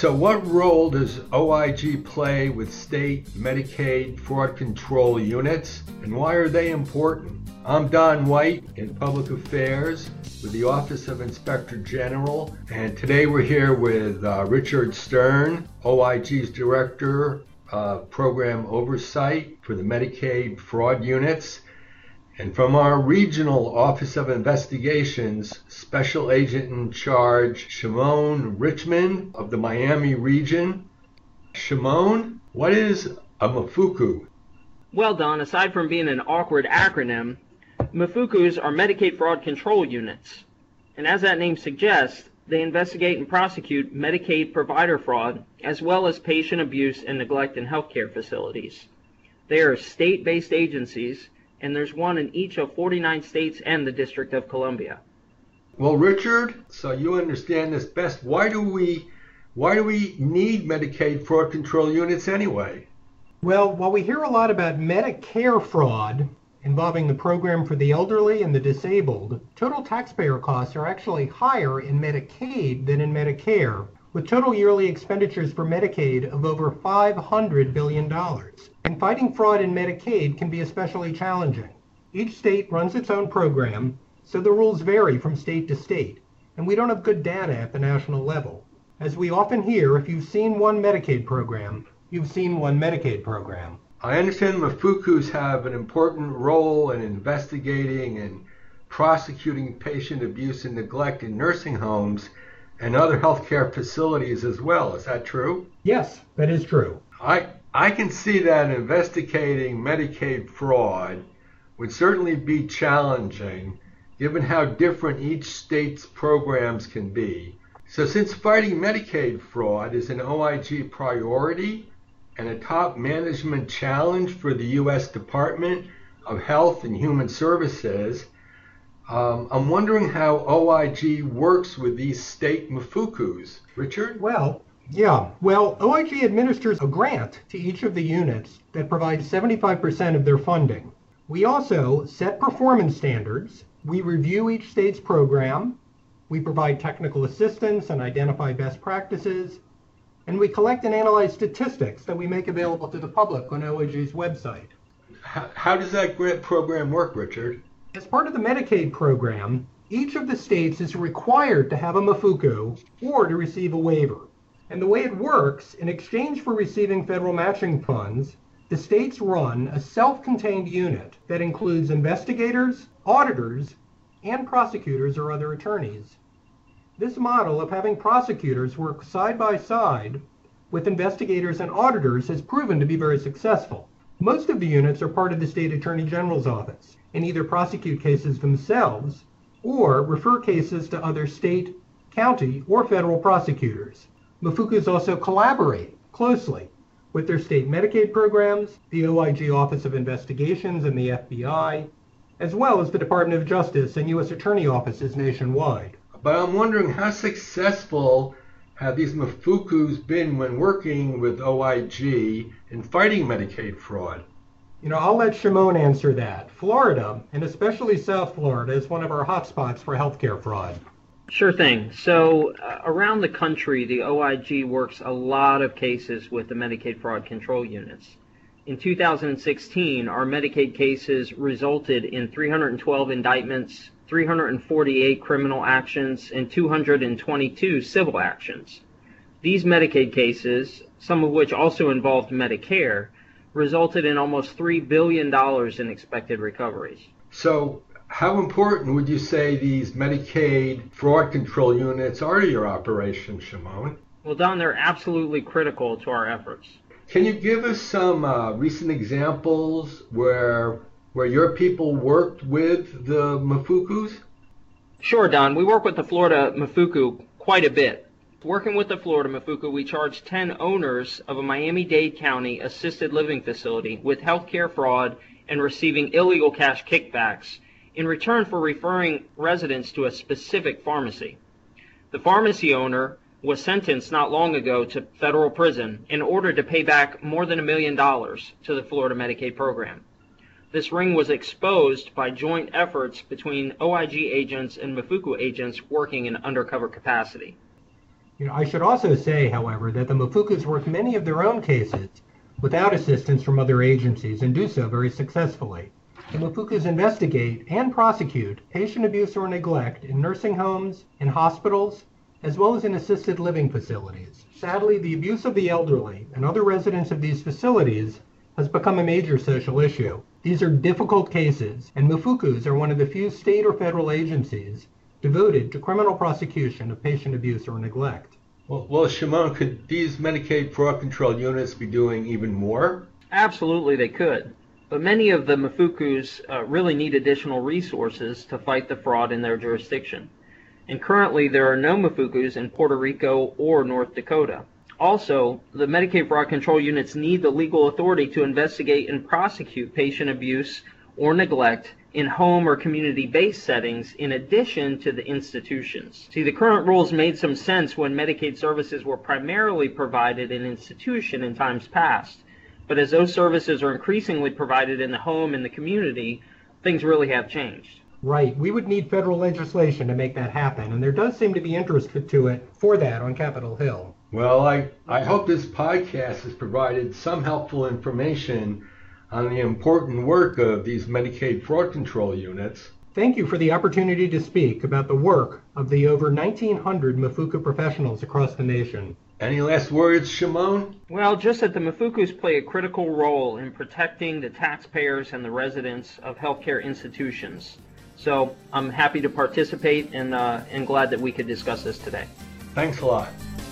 So what role does OIG play with state Medicaid fraud control units, and why are they important? I'm Don White in Public Affairs with the Office of Inspector General, and today we're here with Richard Stern, OIG's Director of Program Oversight for the Medicaid fraud units. And from our Regional Office of Investigations, Special Agent in Charge Shimon Richmond of the Miami region. Shimon, what is a MFUCU? Well, Don, aside from being an awkward acronym, MFUCUs are Medicaid Fraud Control Units. And as that name suggests, they investigate and prosecute Medicaid provider fraud, as well as patient abuse and neglect in healthcare facilities. They are state-based agencies, and there's one in each of 49 states and the District of Columbia. Well, Richard, so you understand this best. Why do we need Medicaid fraud control units anyway? Well, while we hear a lot about Medicare fraud involving the program for the elderly and the disabled, total taxpayer costs are actually higher in Medicaid than in Medicare, with total yearly expenditures for Medicaid of over $500 billion. And fighting fraud in Medicaid can be especially challenging. Each state runs its own program, so the rules vary from state to state, and we don't have good data at the national level. As we often hear, if you've seen one Medicaid program, you've seen one Medicaid program. I understand MFUCUs have an important role in investigating and prosecuting patient abuse and neglect in nursing homes and other healthcare facilities as well. Is that true? Yes, that is true. I can see that investigating Medicaid fraud would certainly be challenging, given how different each state's programs can be. So since fighting Medicaid fraud is an OIG priority and a top management challenge for the U.S. Department of Health and Human Services, I'm wondering how OIG works with these state MFUCUs. Richard? Well, OIG administers a grant to each of the units that provides 75% of their funding. We also set performance standards. We review each state's program. We provide technical assistance and identify best practices. And we collect and analyze statistics that we make available to the public on OIG's website. How does that grant program work, Richard? As part of the Medicaid program, each of the states is required to have a MFUCU or to receive a waiver. And the way it works, in exchange for receiving federal matching funds, the states run a self-contained unit that includes investigators, auditors, and prosecutors or other attorneys. This model of having prosecutors work side by side with investigators and auditors has proven to be very successful. Most of the units are part of the State Attorney General's office and either prosecute cases themselves or refer cases to other state, county, or federal prosecutors. MFUCUs also collaborate closely with their state Medicaid programs, the OIG Office of Investigations and the FBI, as well as the Department of Justice and U.S. Attorney offices nationwide. But I'm wondering, how successful have these MFUCUs been when working with OIG in fighting Medicaid fraud? I'll let Shimon answer that. Florida, and especially South Florida, is one of our hotspots for healthcare fraud. Sure thing. So around the country, the OIG works a lot of cases with the Medicaid fraud control units. In 2016, our Medicaid cases resulted in 312 indictments, 348 criminal actions, and 222 civil actions. These Medicaid cases, some of which also involved Medicare, resulted in almost $3 billion in expected recoveries. So how important would you say these Medicaid fraud control units are to your operation, Shimon? Well, Don, they're absolutely critical to our efforts. Can you give us some recent examples where your people worked with the MFUCUs? Sure, Don. We work with the Florida MFUCU quite a bit. Working with the Florida MFUCU, we charged 10 owners of a Miami-Dade County assisted living facility with healthcare fraud and receiving illegal cash kickbacks in return for referring residents to a specific pharmacy. The pharmacy owner was sentenced not long ago to federal prison in order to pay back more than $1 million to the Florida Medicaid program. This ring was exposed by joint efforts between OIG agents and MFUCU agents working in undercover capacity. I should also say, however, that the Mafukus work many of their own cases without assistance from other agencies and do so very successfully. The Mafukus investigate and prosecute patient abuse or neglect in nursing homes, in hospitals, as well as in assisted living facilities. Sadly, the abuse of the elderly and other residents of these facilities has become a major social issue. These are difficult cases, and Mafukus are one of the few state or federal agencies devoted to criminal prosecution of patient abuse or neglect. Well, Shimon, could these Medicaid fraud control units be doing even more? Absolutely, they could. But many of the Mafukus really need additional resources to fight the fraud in their jurisdiction. And currently, there are no Mafukus in Puerto Rico or North Dakota. Also, the Medicaid fraud control units need the legal authority to investigate and prosecute patient abuse or neglect in home or community-based settings in addition to the institutions. See, the current rules made some sense when Medicaid services were primarily provided in institution in times past. But as those services are increasingly provided in the home and the community, things really have changed. Right. We would need federal legislation to make that happen, and there does seem to be interest for that on Capitol Hill. Well, I hope this podcast has provided some helpful information on the important work of these Medicaid fraud control units. Thank you for the opportunity to speak about the work of the over 1,900 Mafuku professionals across the nation. Any last words, Shimon? Well, just that the Mafukus play a critical role in protecting the taxpayers and the residents of healthcare institutions. So I'm happy to participate and glad that we could discuss this today. Thanks a lot.